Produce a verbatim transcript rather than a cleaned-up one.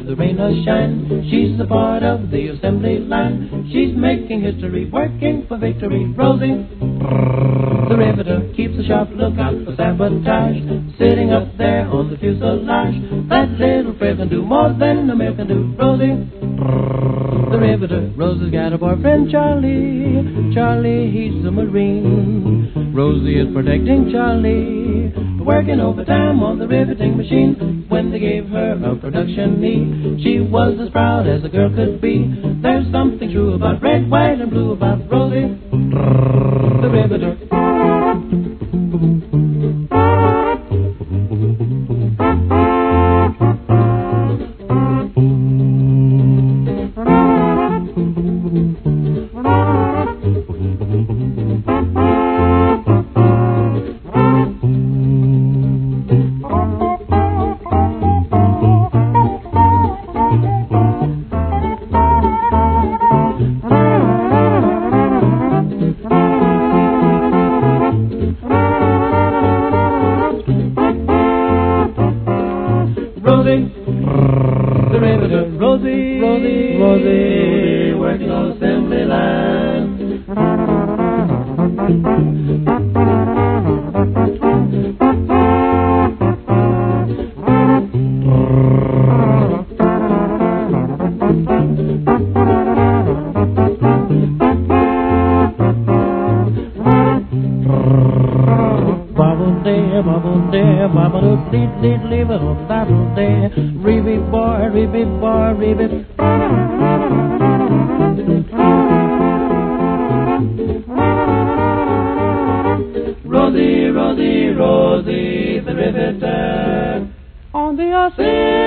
the rain or shine. She's a part of the assembly line. She's making history, working for victory. Rosie, the riveter, keeps a sharp lookout for sabotage. Sitting up there on the fuselage, that little friend can do more than a man can do. Rosie, the riveter. Rosie's got a boyfriend, Charlie. Charlie, he's a Marine. Rosie is protecting Charlie, working overtime on the riveting machine. When they gave her a production knee, she was as proud as a girl could be. There's something true about red, white, and blue about Rosie, the riveter. Rosie, the riveter. Rosie, Rosie, Rosie, working on assembly line. Bubble day, bubble day, bubble dee dee dee, bubble bubble day, ribby boy, ribby boy, ribby. Rosie, Rosie, Rosie, the riveter on the assembly.